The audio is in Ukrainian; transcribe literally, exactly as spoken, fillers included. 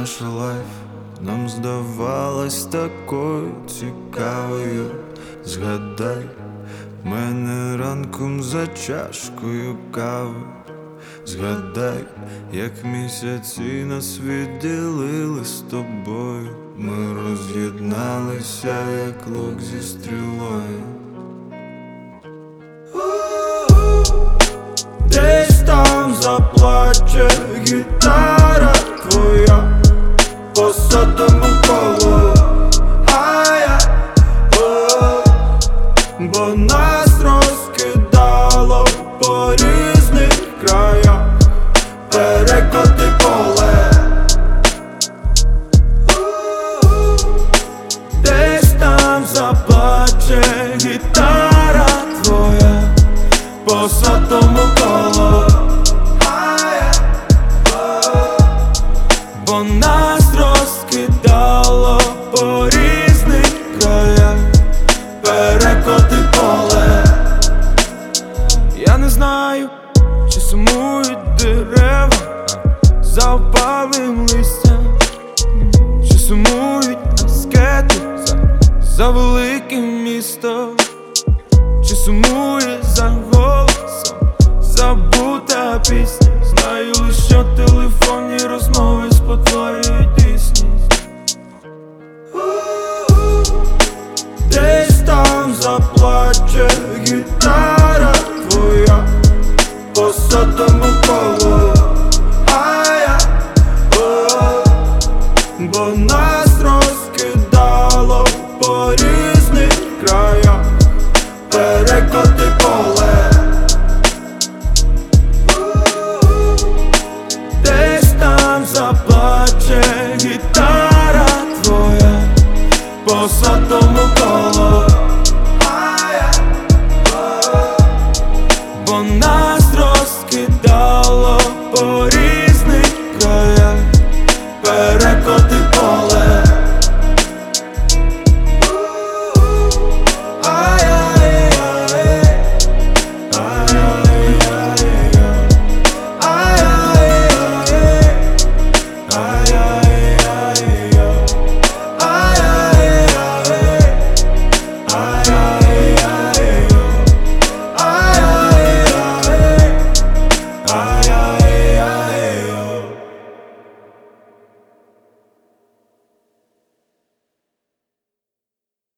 наша лайф нам здавалась такою цікавою. Згадай мене ранком за чашкою кави. Згадай, як місяці нас відділили з тобою. Ми роз'єдналися, як лук зі стрілою. Десь там заплаче гітара твоя по сотому колу, а я, о, бо нас розкидало по різних краях, перекоти поле. Десь там заплаче гітара твоя по сотому колу, а я, о, бо нас розкидало по різних краях, перекоти поле. Я не знаю, чи сумують дерева за опалим листям, чи сумують аскети за, за великим містом, чи сумує за голосом забута пісня. Знаю лише, що телефонні розмови спотворюють дійсність. Десь там заплаче гітара твоя по сотому колу, а я, о, бо нас розкидало по різних краях, перекоти поле. Десь там заплаче гітара твоя по сотому колу,